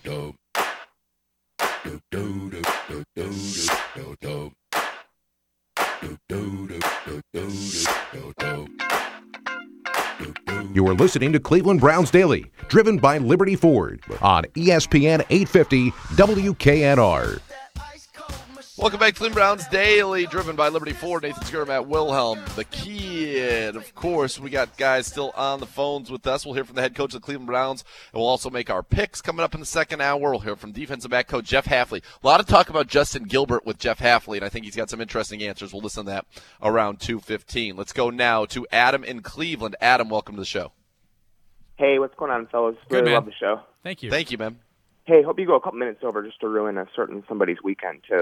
You are listening to Cleveland Browns Daily, driven by Liberty Ford on ESPN 850 WKNR. Welcome back to Cleveland Browns Daily, driven by Liberty Ford. Nathan Skura, Matt Wilhelm, the Kid. Of course, we got guys still on the phones with us. We'll hear from the head coach of the Cleveland Browns, and we'll also make our picks coming up in the second hour. We'll hear from defensive back coach Jeff Hafley. A lot of talk about Justin Gilbert with Jeff Hafley, and I think he's got some interesting answers. We'll listen to that around 2:15. Let's go now to Adam in Cleveland. Adam, welcome to the show. Hey, what's going on, fellas? Good, really man. Love the show. Thank you. Thank you, man. Hey, hope you go a couple minutes over just to ruin somebody's weekend, too.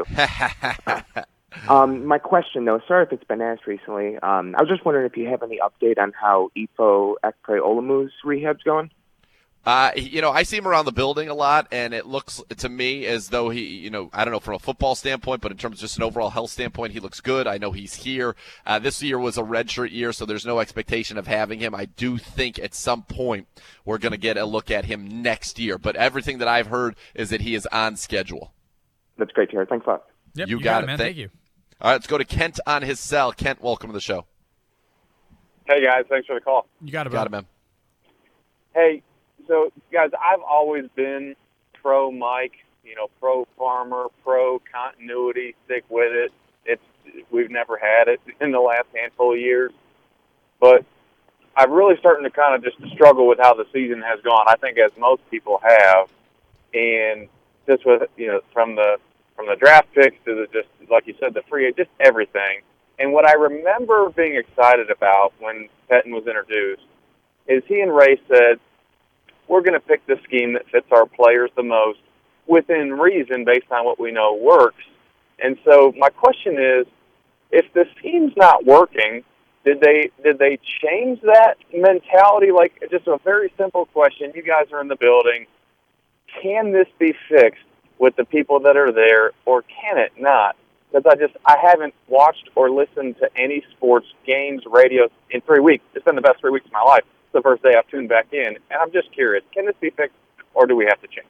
My question, though, sorry if it's been asked recently. I was just wondering if you have any update on how Ifo Ekpe-Oluse's rehab's going? I see him around the building a lot, and it looks to me as though he, I don't know from a football standpoint, but in terms of just an overall health standpoint, he looks good. I know he's here. This year was a redshirt year, so there's no expectation of having him. I do think at some point we're going to get a look at him next year, but everything that I've heard is that he is on schedule. That's great to hear. Thanks a lot. Yep, you got it, man. Thank you. All right, let's go to Kent on his cell. Kent, welcome to the show. Hey, guys. Thanks for the call. You got it, Got it, man. Hey, so, guys, I've always been pro Mike, pro Farmer, pro continuity, stick with it. We've never had it in the last handful of years. But I'm really starting to kind of just struggle with how the season has gone, I think, as most people have. And just with, from the draft picks to the, just like you said, the free, just everything. And what I remember being excited about when Pettine was introduced is he and Ray said, we're going to pick the scheme that fits our players the most within reason based on what we know works. And so my question is, if the scheme's not working, did they change that mentality? Like, just a very simple question. You guys are in the building. Can this be fixed with the people that are there, or can it not? Because I haven't watched or listened to any sports games, radio in 3 weeks. It's been the best 3 weeks of my life. The first day I've tuned back in, and I'm just curious, can this be fixed, or do we have to change?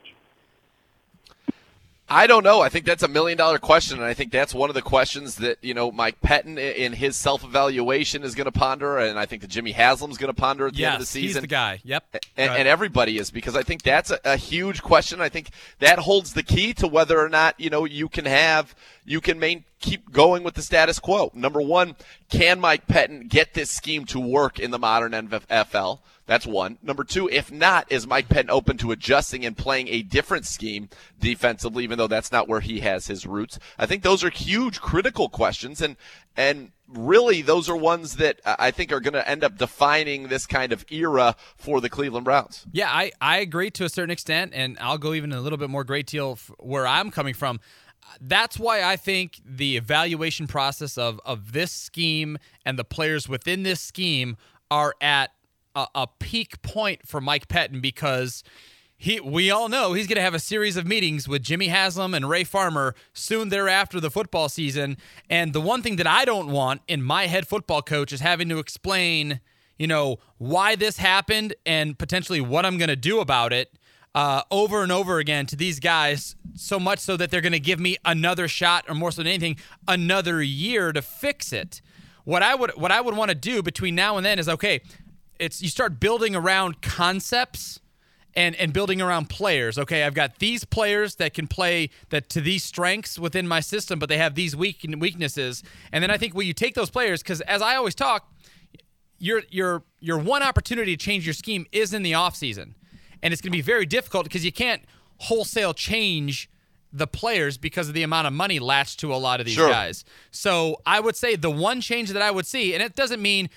I don't know. I think that's $1 million question, and I think that's one of the questions that, Mike Pettine in his self-evaluation is going to ponder, and I think that Jimmy Haslam's going to ponder at the end of the season. He's the guy. Yep. And everybody is, because I think that's a huge question. I think that holds the key to whether or not, you can keep going with the status quo. Number one, can Mike Pettine get this scheme to work in the modern NFL? That's one. Number two, if not, is Mike Pettine open to adjusting and playing a different scheme defensively, even though that's not where he has his roots? I think those are huge, critical questions, and really those are ones that I think are going to end up defining this kind of era for the Cleveland Browns. Yeah, I agree to a certain extent, and I'll go even a little bit more great deal where I'm coming from. That's why I think the evaluation process of this scheme and the players within this scheme are at a peak point for Mike Pettine, because we all know he's going to have a series of meetings with Jimmy Haslam and Ray Farmer soon thereafter the football season. And the one thing that I don't want in my head football coach is having to explain, why this happened and potentially what I'm going to do about it over and over again to these guys, so much so that they're going to give me another shot, or more so than anything, another year to fix it. What I would want to do between now and then is, okay, you start building around concepts and building around players. Okay, I've got these players that can play that to these strengths within my system, but they have these weaknesses. And then I think when you take those players, because as I always talk, your one opportunity to change your scheme is in the offseason. And it's going to be very difficult because you can't wholesale change the players because of the amount of money latched to a lot of these guys. So I would say the one change that I would see, and it doesn't mean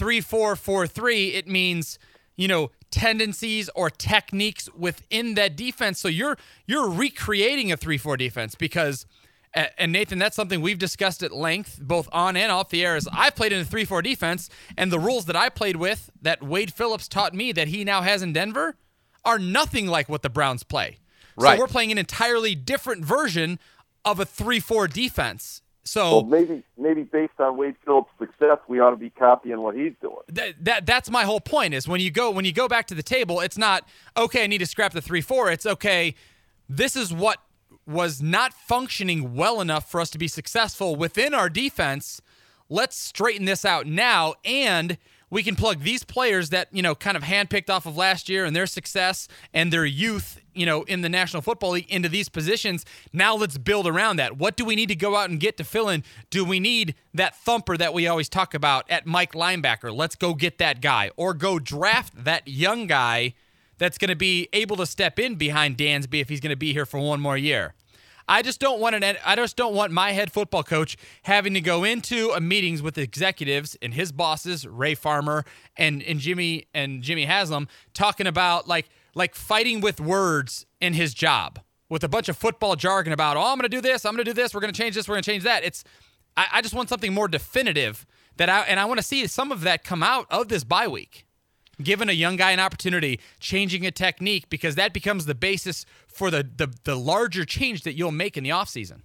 3-4-4-3, it means, tendencies or techniques within that defense. So you're recreating a 3-4 defense, because, and Nathan, that's something we've discussed at length, both on and off the air, is I played in a 3-4 defense, and the rules that I played with that Wade Phillips taught me that he now has in Denver are nothing like what the Browns play. Right. So we're playing an entirely different version of a 3-4 defense. So maybe based on Wade Phillips' success, we ought to be copying what he's doing. That's my whole point. Is when you go back to the table, it's not okay, I need to scrap the 3-4. It's okay, this is what was not functioning well enough for us to be successful within our defense. Let's straighten this out now, and we can plug these players that, kind of handpicked off of last year and their success and their youth, in the National Football League into these positions. Now let's build around that. What do we need to go out and get to fill in? Do we need that thumper that we always talk about at Mike linebacker? Let's go get that guy, or go draft that young guy that's going to be able to step in behind Dansby if he's going to be here for one more year. I just don't want my head football coach having to go into meetings with executives and his bosses, Ray Farmer and Jimmy Haslam, talking about like fighting with words in his job with a bunch of football jargon about, I'm going to do this, we're going to change this, we're going to change that. I just want something more definitive and I want to see some of that come out of this bye week. Giving a young guy an opportunity, changing a technique, because that becomes the basis for the larger change that you'll make in the offseason.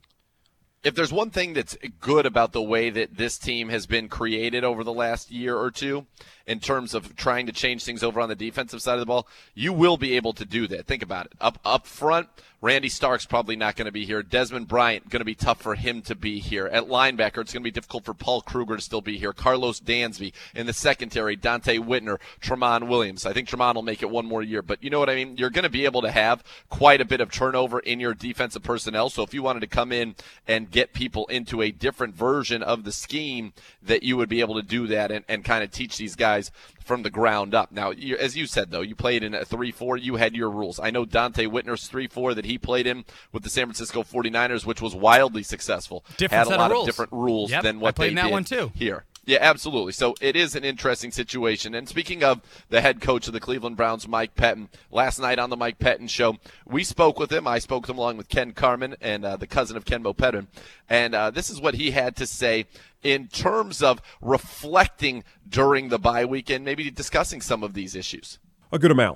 If there's one thing that's good about the way that this team has been created over the last year or two in terms of trying to change things over on the defensive side of the ball, you will be able to do that. Think about it. Up front, Randy Stark's probably not going to be here. Desmond Bryant, going to be tough for him to be here. At linebacker, it's going to be difficult for Paul Kruger to still be here. Carlos Dansby. In the secondary, Dante Whitner, Tramon Williams. I think Tramon will make it one more year, but you know what I mean? You're going to be able to have quite a bit of turnover in your defensive personnel, so if you wanted to come in and get people into a different version of the scheme, that you would be able to do that and kind of teach these guys from the ground up. Now, as you said, though, you played in a 3-4. You had your rules. I know Dante Whitner's 3-4 that he played in with the San Francisco 49ers, which was wildly successful. Different had a lot of different rules than what they did that one too. Here. Yeah, absolutely. So it is an interesting situation. And speaking of the head coach of the Cleveland Browns, Mike Pettine, last night on the Mike Pettine Show, we spoke with him. I spoke with him along with Ken Carman and the cousin of Kenbo Pettine. And this is what he had to say in terms of reflecting during the bye week and maybe discussing some of these issues. A good amount.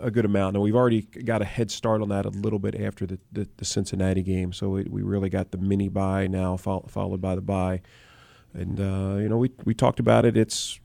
And we've already got a head start on that a little bit after the Cincinnati game. So we really got the mini bye now, followed by the bye. And, we talked about it.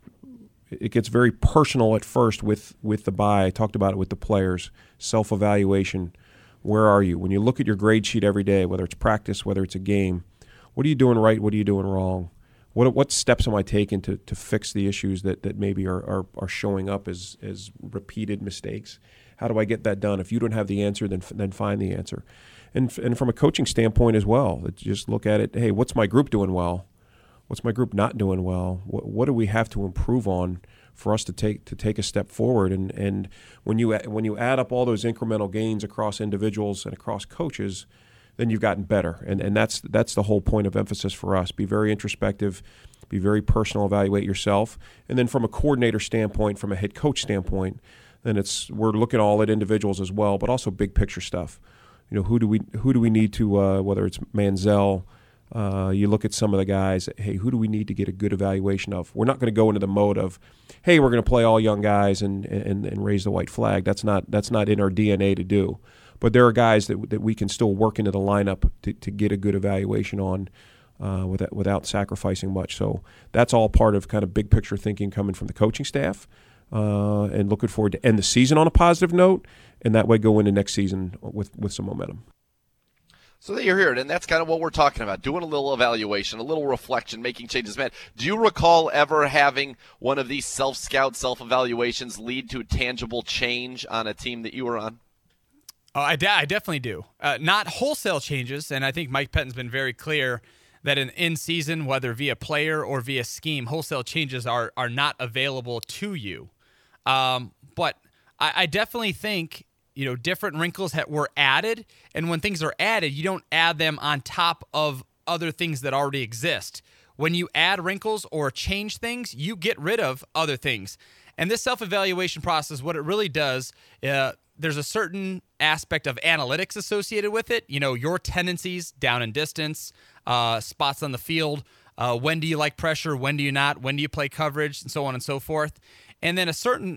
It gets very personal at first with the bye. I talked about it with the players, self-evaluation. Where are you? When you look at your grade sheet every day, whether it's practice, whether it's a game, what are you doing right? What are you doing wrong? What steps am I taking to fix the issues that maybe are showing up as repeated mistakes? How do I get that done? If you don't have the answer, then find the answer. And from a coaching standpoint as well, just look at it, hey, what's my group doing well? What's my group not doing well? What do we have to improve on for us to take a step forward? And when you add up all those incremental gains across individuals and across coaches, then you've gotten better. And that's the whole point of emphasis for us. Be very introspective, be very personal, evaluate yourself. And then from a coordinator standpoint, from a head coach standpoint, then we're looking all at individuals as well, but also big picture stuff. Who do we need to whether it's Manziel. You look at some of the guys, hey, who do we need to get a good evaluation of? We're not going to go into the mode of, hey, we're going to play all young guys and raise the white flag. That's not in our DNA to do. But there are guys that we can still work into the lineup to get a good evaluation on without sacrificing much. So that's all part of kind of big picture thinking coming from the coaching staff and looking forward to end the season on a positive note and that way go into next season with some momentum. So that you're here, and that's kind of what we're talking about, doing a little evaluation, a little reflection, making changes. Man, do you recall ever having one of these self-scout, self-evaluations lead to tangible change on a team that you were on? Oh, I definitely do. Not wholesale changes, and I think Mike Pettine's been very clear that in season, whether via player or via scheme, wholesale changes are not available to you. But I definitely think different wrinkles were added, and when things are added, you don't add them on top of other things that already exist. When you add wrinkles or change things, you get rid of other things. And this self-evaluation process, what it really does, there's a certain aspect of analytics associated with it. Your tendencies, down and distance, spots on the field, when do you like pressure, when do you not, when do you play coverage, and so on and so forth. And then a certain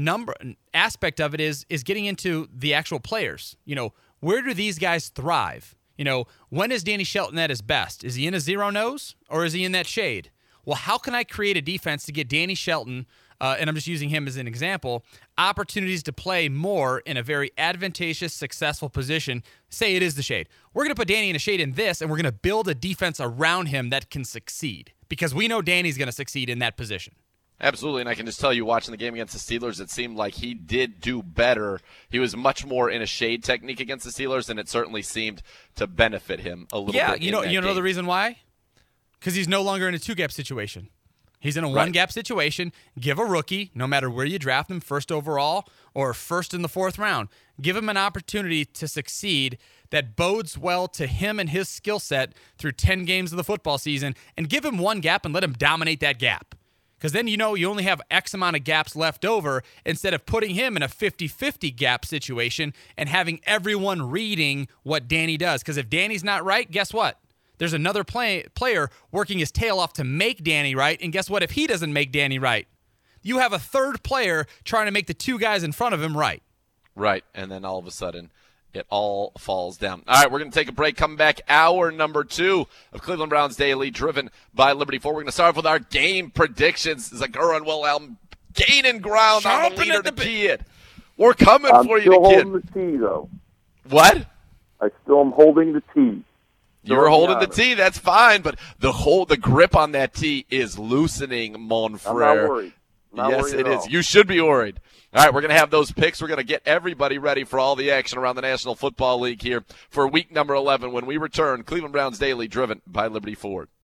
aspect of it is getting into the actual players. Where do these guys thrive? When is Danny Shelton at his best? Is he in a zero nose or is he in that shade? Well, how can I create a defense to get Danny Shelton and I'm just using him as an example, opportunities to play more in a very advantageous, successful position. Say it is the shade. We're going to put Danny in a shade in this, and we're going to build a defense around him that can succeed because we know Danny's going to succeed in that position. Absolutely, and I can just tell you, watching the game against the Steelers, it seemed like he did do better. He was much more in a shade technique against the Steelers, and it certainly seemed to benefit him a little bit. Yeah, you know the reason why? Because he's no longer in a two-gap situation. He's in a one-gap situation. Give a rookie, no matter where you draft him, first overall or first in the fourth round, give him an opportunity to succeed that bodes well to him and his skill set through 10 games of the football season, and give him one gap and let him dominate that gap. Because then you only have X amount of gaps left over instead of putting him in a 50-50 gap situation and having everyone reading what Danny does. Because if Danny's not right, guess what? There's another player working his tail off to make Danny right, and guess what? If he doesn't make Danny right, you have a third player trying to make the two guys in front of him right. Right, and then all of a sudden, it all falls down. All right, we're going to take a break. Come back, hour number 2 of Cleveland Browns Daily, driven by Liberty 4. We're going to start off with our game predictions. Zagura and Wilhelm gaining ground on the leader, the kid. We're coming for you, the kid. I'm still holding the T, though. What? I still am holding the T. You're holding the T, that's fine, but the grip on that T is loosening, mon frere. I'm not worried. Yes, it is. You should be worried. All right, we're going to have those picks. We're going to get everybody ready for all the action around the National Football League here for week number 11 when we return. Cleveland Browns Daily, driven by Liberty Ford.